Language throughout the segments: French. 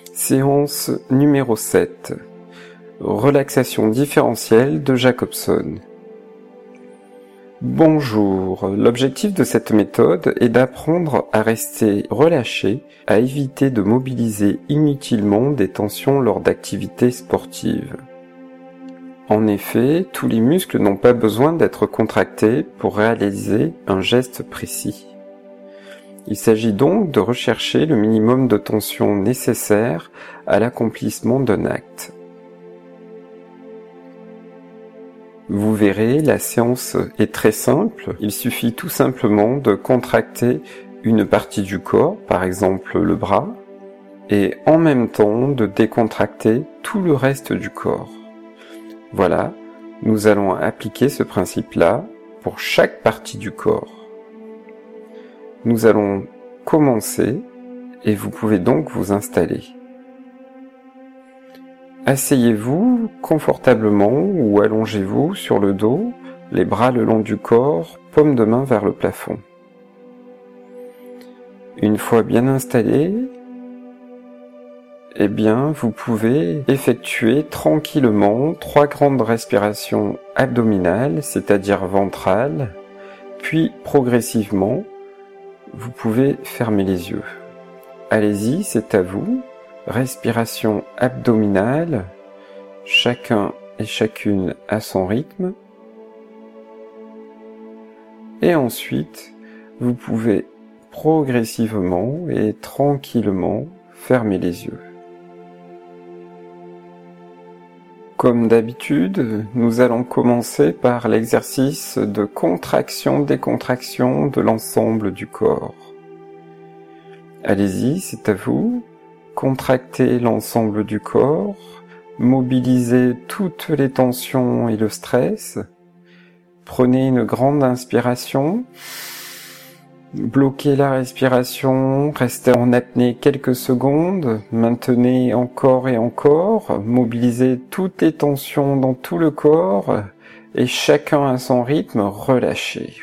Séance numéro 7. Relaxation différentielle de Jacobson. Bonjour, l'objectif de cette méthode est d'apprendre à rester relâché, à éviter de mobiliser inutilement des tensions lors d'activités sportives. En effet, tous les muscles n'ont pas besoin d'être contractés pour réaliser un geste précis. Il s'agit donc de rechercher le minimum de tension nécessaire à l'accomplissement d'un acte. Vous verrez, la séance est très simple. Il suffit tout simplement de contracter une partie du corps, par exemple le bras, et en même temps de décontracter tout le reste du corps. Voilà, nous allons appliquer ce principe-là pour chaque partie du corps. Nous allons commencer et vous pouvez donc vous installer. Asseyez-vous confortablement ou allongez-vous sur le dos, les bras le long du corps, paume de main vers le plafond. Une fois bien installé, vous pouvez effectuer tranquillement 3 grandes respirations abdominales, c'est-à-dire ventrales, puis progressivement, vous pouvez fermer les yeux. Allez-y, c'est à vous. Respiration abdominale, chacun et chacune à son rythme. Et ensuite, vous pouvez progressivement et tranquillement fermer les yeux. Comme d'habitude, nous allons commencer par l'exercice de contraction-décontraction de l'ensemble du corps. Allez-y, c'est à vous. Contractez l'ensemble du corps, mobilisez toutes les tensions et le stress. Prenez une grande inspiration. Bloquez la respiration, restez en apnée quelques secondes, maintenez encore et encore, mobilisez toutes les tensions dans tout le corps et chacun à son rythme, relâchez.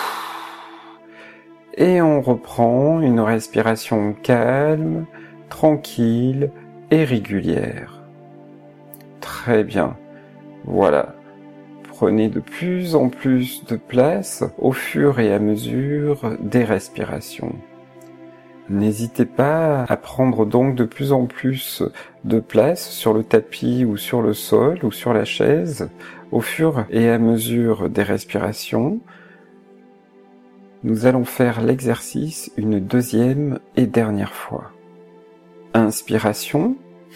Et on reprend une respiration calme, tranquille et régulière. Très bien, voilà. Prenez de plus en plus de place au fur et à mesure des respirations. N'hésitez pas à prendre donc de plus en plus de place sur le tapis ou sur le sol ou sur la chaise au fur et à mesure des respirations. Nous allons faire l'exercice une deuxième et dernière fois. Inspiration.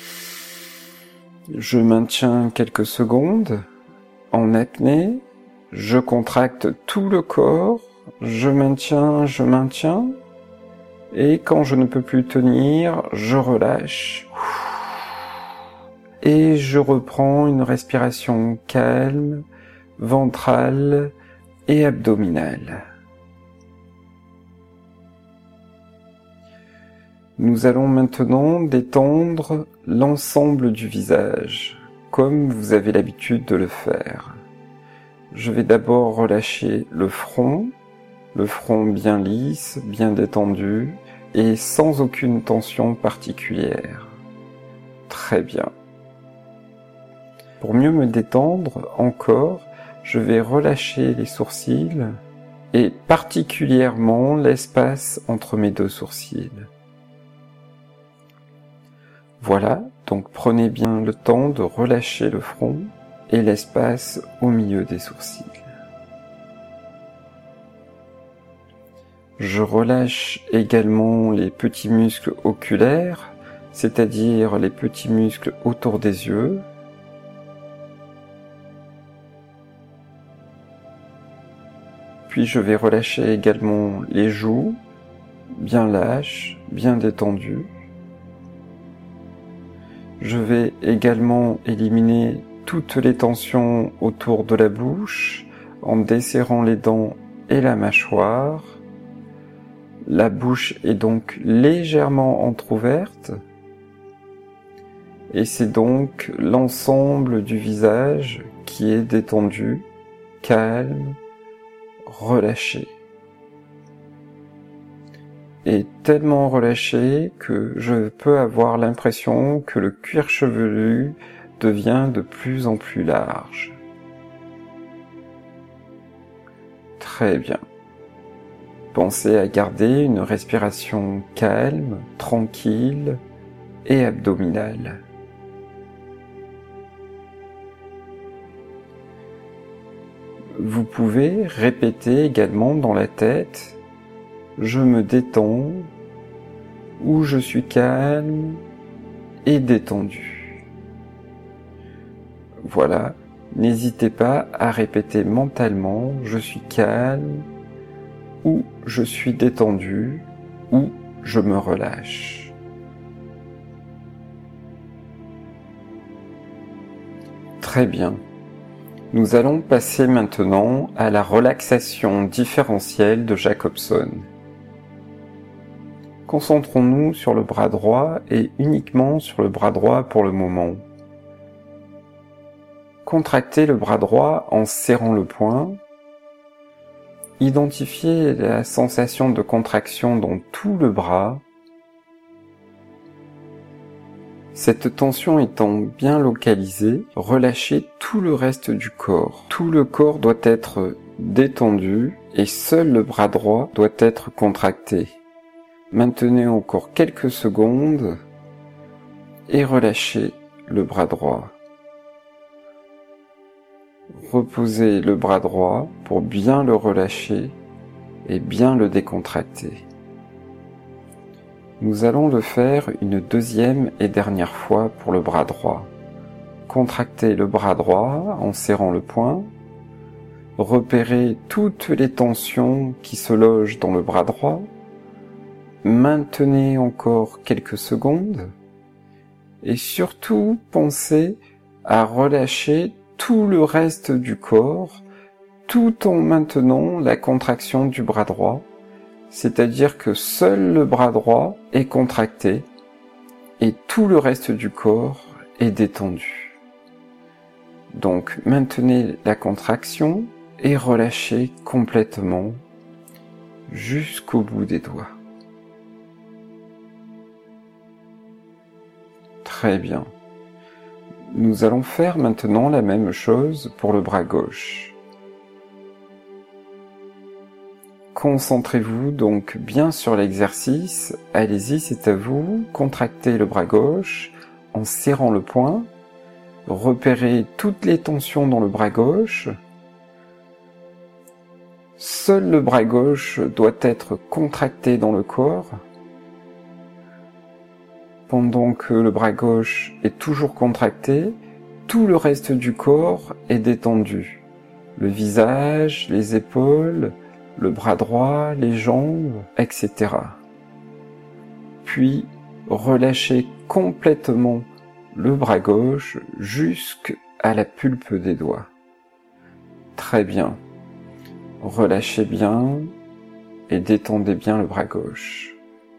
Je maintiens quelques secondes. En apnée, je contracte tout le corps, je maintiens, et quand je ne peux plus tenir, je relâche. Et je reprends une respiration calme, ventrale et abdominale. Nous allons maintenant détendre l'ensemble du visage, comme vous avez l'habitude de le faire. Je vais d'abord relâcher le front bien lisse, bien détendu et sans aucune tension particulière. Très bien. Pour mieux me détendre encore, je vais relâcher les sourcils et particulièrement l'espace entre mes deux sourcils. Voilà, donc prenez bien le temps de relâcher le front et l'espace au milieu des sourcils. Je relâche également les petits muscles oculaires, c'est-à-dire les petits muscles autour des yeux. Puis je vais relâcher également les joues, bien lâches, bien détendues. Je vais également éliminer toutes les tensions autour de la bouche en desserrant les dents et la mâchoire. La bouche est donc légèrement entrouverte et c'est donc l'ensemble du visage qui est détendu, calme, relâché. est tellement relâché que je peux avoir l'impression que le cuir chevelu devient de plus en plus large. Très bien. Pensez à garder une respiration calme, tranquille et abdominale. Vous pouvez répéter également dans la tête « Je me détends » ou « Je suis calme et détendu ». Voilà, n'hésitez pas à répéter mentalement « Je suis calme » ou « Je suis détendu » ou « Je me relâche ». Très bien. Nous allons passer maintenant à la relaxation différentielle de Jacobson. Concentrons-nous sur le bras droit et uniquement sur le bras droit pour le moment. Contractez le bras droit en serrant le poing. Identifiez la sensation de contraction dans tout le bras. Cette tension étant bien localisée, relâchez tout le reste du corps. Tout le corps doit être détendu et seul le bras droit doit être contracté. Maintenez encore quelques secondes et relâchez le bras droit. Reposez le bras droit pour bien le relâcher et bien le décontracter. Nous allons le faire une deuxième et dernière fois pour le bras droit. Contractez le bras droit en serrant le poing. Repérez toutes les tensions qui se logent dans le bras droit. Maintenez encore quelques secondes. Et surtout, pensez à relâcher tout le reste du corps, tout en maintenant la contraction du bras droit. C'est-à-dire que seul le bras droit est contracté et tout le reste du corps est détendu. Donc maintenez la contraction et relâchez complètement jusqu'au bout des doigts. Très bien. Nous allons faire maintenant la même chose pour le bras gauche. Concentrez-vous donc bien sur l'exercice. Allez-y, c'est à vous. Contractez le bras gauche en serrant le poing. Repérez toutes les tensions dans le bras gauche. Seul le bras gauche doit être contracté dans le corps. Pendant que le bras gauche est toujours contracté, tout le reste du corps est détendu. Le visage, les épaules, le bras droit, les jambes, etc. Puis, relâchez complètement le bras gauche jusqu'à la pulpe des doigts. Très bien. Relâchez bien et détendez bien le bras gauche.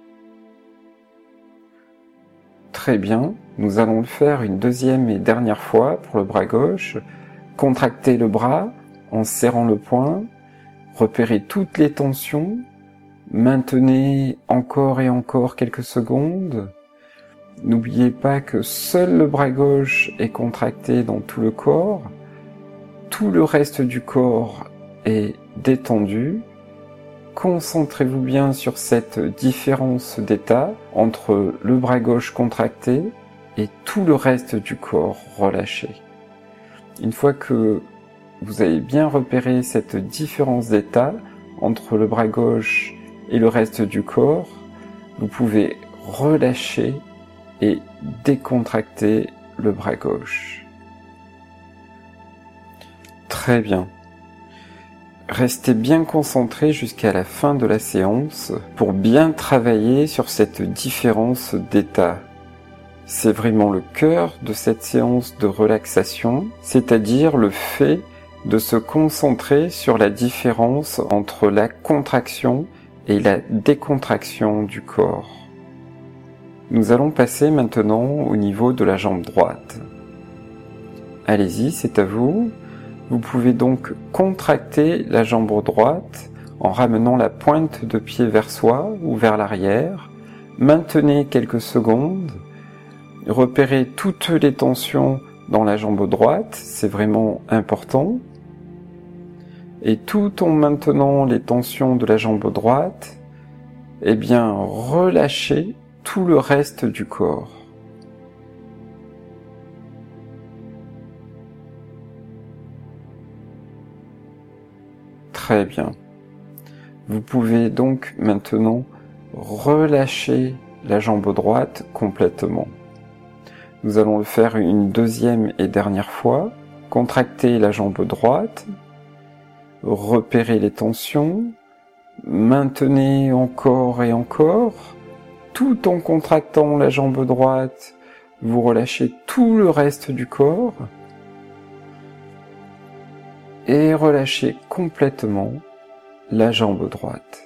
Très bien. Nous allons le faire une deuxième et dernière fois pour le bras gauche. Contractez le bras en serrant le poing. Repérez toutes les tensions, maintenez encore et encore quelques secondes. N'oubliez pas que seul le bras gauche est contracté dans tout le corps. Tout le reste du corps est détendu. Concentrez-vous bien sur cette différence d'état entre le bras gauche contracté et tout le reste du corps relâché. Une fois que vous avez bien repéré cette différence d'état entre le bras gauche et le reste du corps, vous pouvez relâcher et décontracter le bras gauche. Très bien. Restez bien concentré jusqu'à la fin de la séance pour bien travailler sur cette différence d'état. C'est vraiment le cœur de cette séance de relaxation, c'est-à-dire le fait de se concentrer sur la différence entre la contraction et la décontraction du corps. Nous allons passer maintenant au niveau de la jambe droite. Allez-y, c'est à vous. Vous pouvez donc contracter la jambe droite en ramenant la pointe de pied vers soi ou vers l'arrière. Maintenez quelques secondes. Repérez toutes les tensions dans la jambe droite, c'est vraiment important. Et tout en maintenant les tensions de la jambe droite, eh bien, relâchez tout le reste du corps. Très bien. Vous pouvez donc maintenant relâcher la jambe droite complètement. Nous allons le faire une deuxième et dernière fois. Contractez la jambe droite, repérez les tensions, maintenez encore et encore. Tout en contractant la jambe droite, vous relâchez tout le reste du corps et relâchez complètement la jambe droite.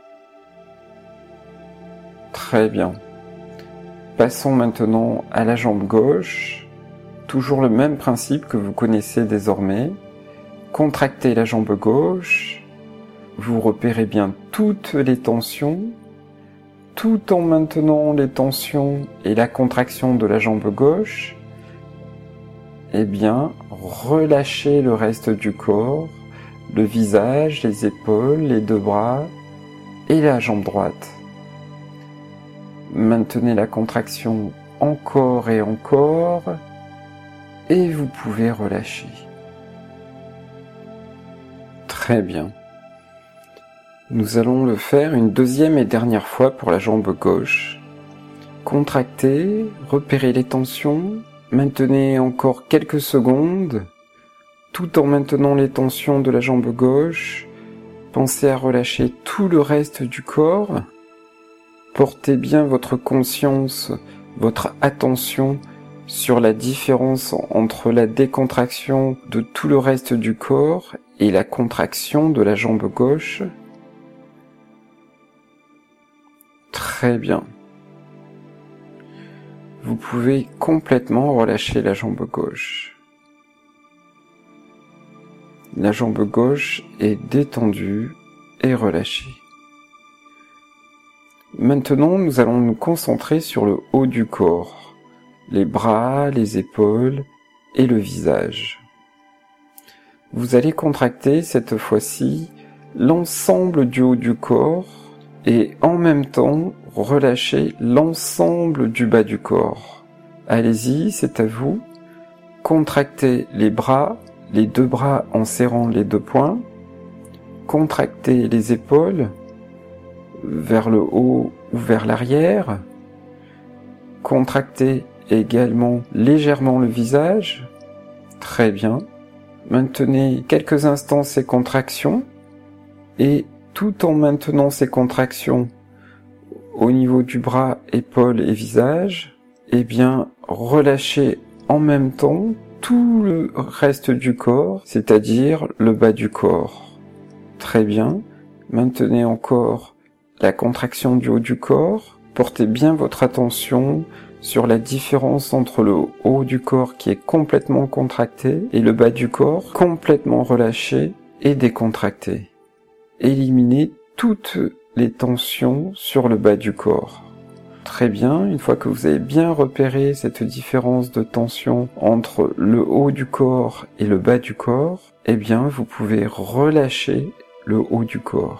Très bien. Passons maintenant à la jambe gauche. Toujours le même principe que vous connaissez désormais. Contractez la jambe gauche. Vous repérez bien toutes les tensions, tout en maintenant les tensions et la contraction de la jambe gauche. Eh bien, relâchez le reste du corps, le visage, les épaules, les deux bras et la jambe droite. Maintenez la contraction encore et encore et vous pouvez relâcher. Très bien. Nous allons le faire une deuxième et dernière fois pour la jambe gauche. Contractez, repérez les tensions, maintenez encore quelques secondes, tout en maintenant les tensions de la jambe gauche. Pensez à relâcher tout le reste du corps. Portez bien votre conscience, votre attention sur la différence entre la décontraction de tout le reste du corps et la contraction de la jambe gauche. Très bien. Vous pouvez complètement relâcher la jambe gauche. La jambe gauche est détendue et relâchée. Maintenant, nous allons nous concentrer sur le haut du corps, les bras, les épaules et le visage. Vous allez contracter cette fois-ci l'ensemble du haut du corps et en même temps relâcher l'ensemble du bas du corps. Allez-y, c'est à vous. Contractez les bras, les deux bras en serrant les deux poings. Contractez les épaules vers le haut ou vers l'arrière. Contractez également légèrement le visage. Très bien. Maintenez quelques instants ces contractions et tout en maintenant ces contractions au niveau du bras, épaules et visage, eh bien, relâchez en même temps tout le reste du corps, c'est-à-dire le bas du corps. Très bien. Maintenez encore la contraction du haut du corps. Portez bien votre attention sur la différence entre le haut du corps qui est complètement contracté et le bas du corps complètement relâché et décontracté. Éliminez toutes les tensions sur le bas du corps. Très bien, une fois que vous avez bien repéré cette différence de tension entre le haut du corps et le bas du corps, eh bien vous pouvez relâcher le haut du corps.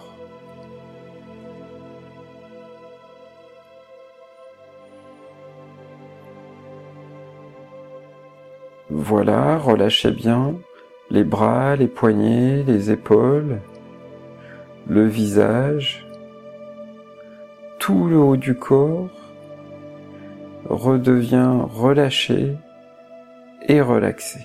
Voilà, relâchez bien les bras, les poignets, les épaules, le visage, tout le haut du corps redevient relâché et relaxé.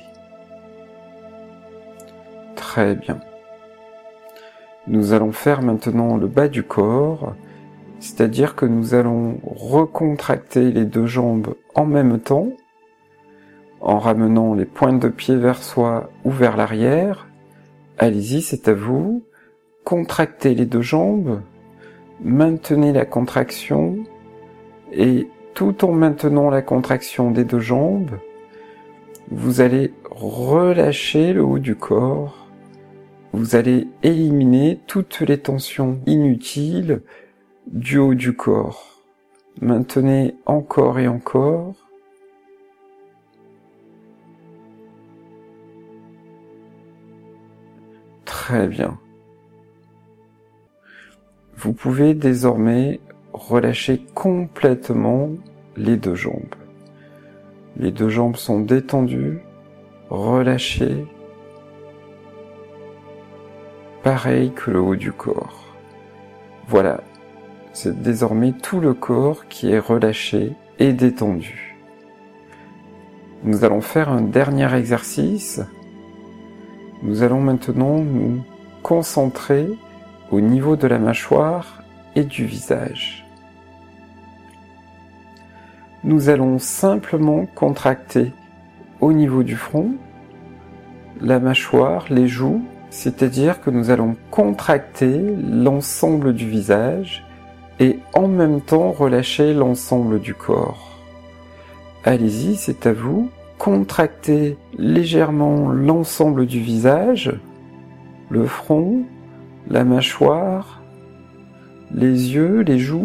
Très bien. Nous allons faire maintenant le bas du corps, c'est-à-dire que nous allons recontracter les deux jambes en même temps, en ramenant les pointes de pied vers soi ou vers l'arrière. Allez-y, c'est à vous. Contractez les deux jambes, maintenez la contraction et tout en maintenant la contraction des deux jambes, vous allez relâcher le haut du corps vous allez éliminer toutes les tensions inutiles du haut du corps. Maintenez encore et encore. Très bien. Vous pouvez désormais relâcher complètement les deux jambes. Les deux jambes sont détendues, relâchées. Pareil que le haut du corps. Voilà, c'est désormais tout le corps qui est relâché et détendu. Nous allons faire un dernier exercice. Nous allons maintenant nous concentrer au niveau de la mâchoire et du visage. Nous allons simplement contracter au niveau du front, la mâchoire, les joues, c'est-à-dire que nous allons contracter l'ensemble du visage et en même temps relâcher l'ensemble du corps. Allez-y, c'est à vous. Contractez légèrement l'ensemble du visage, le front, la mâchoire, les yeux, les joues,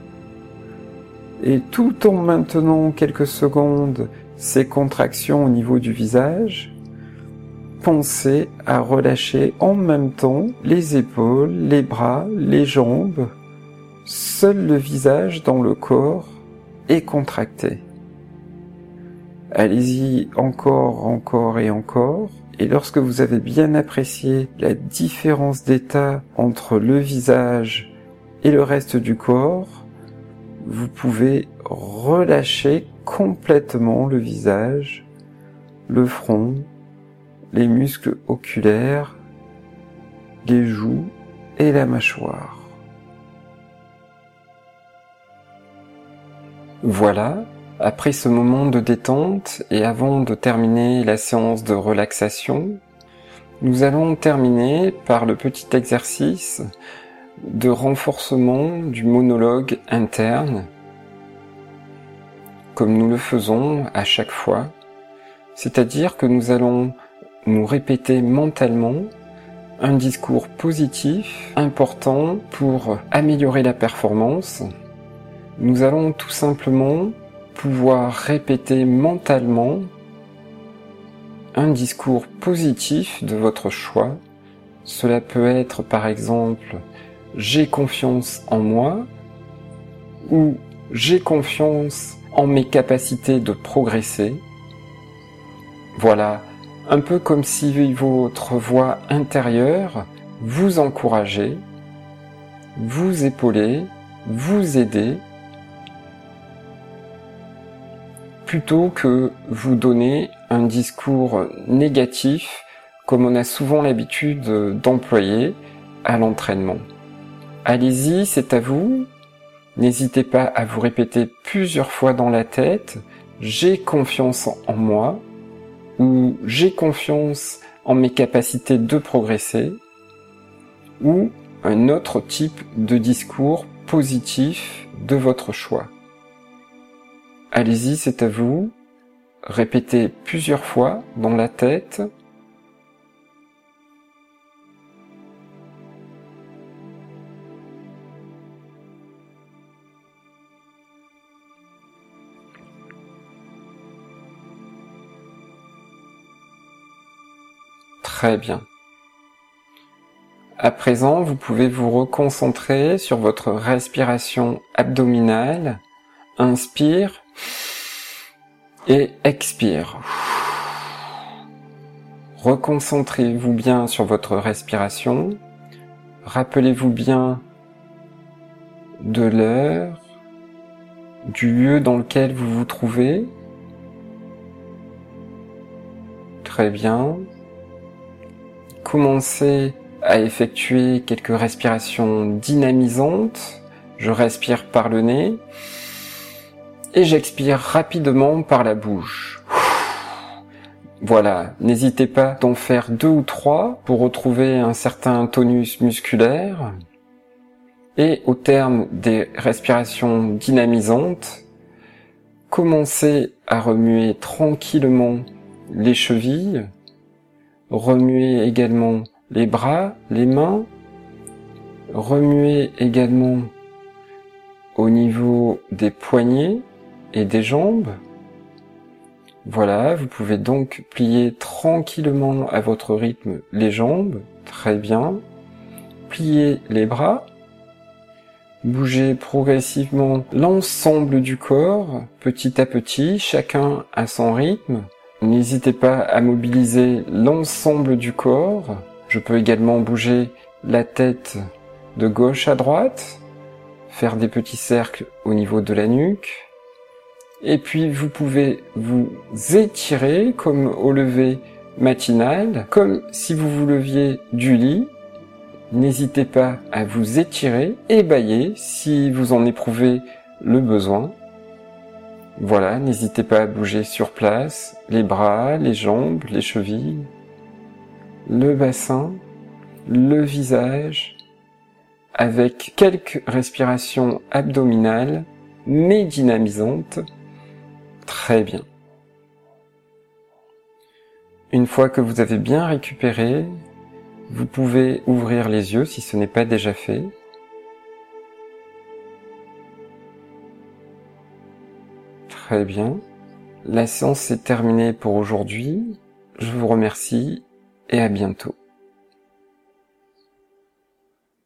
et tout en maintenant quelques secondes ces contractions au niveau du visage, pensez à relâcher en même temps les épaules, les bras, les jambes. Seul le visage dans le corps est contracté. Allez-y encore, encore et encore. Et lorsque vous avez bien apprécié la différence d'état entre le visage et le reste du corps, vous pouvez relâcher complètement le visage, le front, les muscles oculaires, les joues et la mâchoire. Voilà, après ce moment de détente et avant de terminer la séance de relaxation, nous allons terminer par le petit exercice de renforcement du monologue interne, comme nous le faisons à chaque fois, c'est-à-dire que nous allons nous répéter mentalement un discours positif, important pour améliorer la performance. Nous allons tout simplement pouvoir répéter mentalement un discours positif de votre choix. Cela peut être par exemple « j'ai confiance en moi » ou « j'ai confiance en mes capacités de progresser ». Voilà, un peu comme si votre voix intérieure vous encourageait, vous épaulait, vous aidait, plutôt que vous donner un discours négatif comme on a souvent l'habitude d'employer à l'entraînement. Allez-y, c'est à vous. N'hésitez pas à vous répéter plusieurs fois dans la tête « j'ai confiance en moi » ou « j'ai confiance en mes capacités de progresser » ou un autre type de discours positif de votre choix. Allez-y, c'est à vous. Répétez plusieurs fois dans la tête. Très bien. À présent, vous pouvez vous reconcentrer sur votre respiration abdominale. Inspire et expire. Reconcentrez-vous bien sur votre respiration. Rappelez-vous bien de l'heure, du lieu dans lequel vous vous trouvez. Très bien. Commencez à effectuer quelques respirations dynamisantes. Je respire par le nez et j'expire rapidement par la bouche. Voilà, n'hésitez pas d'en faire 2 ou 3 pour retrouver un certain tonus musculaire. Et au terme des respirations dynamisantes, commencez à remuer tranquillement les chevilles, remuez également les bras, les mains. Remuez également au niveau des poignets et des jambes. Voilà, vous pouvez donc plier tranquillement à votre rythme les jambes, très bien. Pliez les bras. Bougez progressivement l'ensemble du corps, petit à petit, chacun à son rythme. N'hésitez pas à mobiliser l'ensemble du corps. Je peux également bouger la tête de gauche à droite, faire des petits cercles au niveau de la nuque. Et puis vous pouvez vous étirer comme au lever matinal, comme si vous vous leviez du lit. N'hésitez pas à vous étirer et bâiller si vous en éprouvez le besoin. Voilà, n'hésitez pas à bouger sur place, les bras, les jambes, les chevilles, le bassin, le visage, avec quelques respirations abdominales, mais dynamisantes. Très bien. Une fois que vous avez bien récupéré, vous pouvez ouvrir les yeux si ce n'est pas déjà fait. Très bien. La séance est terminée pour aujourd'hui. Je vous remercie et à bientôt.